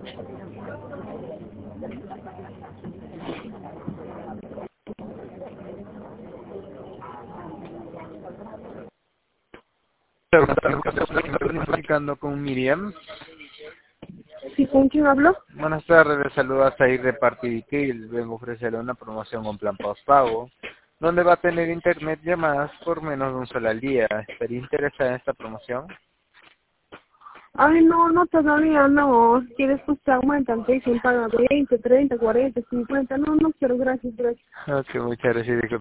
Platicando con Miriam. Sí, ¿con quién hablo? Buenas tardes, les saluda Zahir de Partivitil. Vengo a ofrecerle una promoción con plan postpago, donde va a tener internet llamadas por menos de un solo al día. ¿Estaría interesada en esta promoción? Ay, no, todavía no. Si quieres, pues te aumentan, te dicen paga 20, 30, 40, 50. No quiero, gracias. Ok, muchas gracias.